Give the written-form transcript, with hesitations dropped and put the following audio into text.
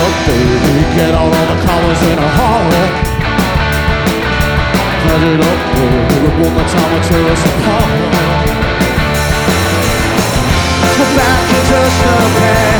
up, baby. Get all of the colors in a hurry. Cut it up, baby. One more time and tear us apart. Go back to just a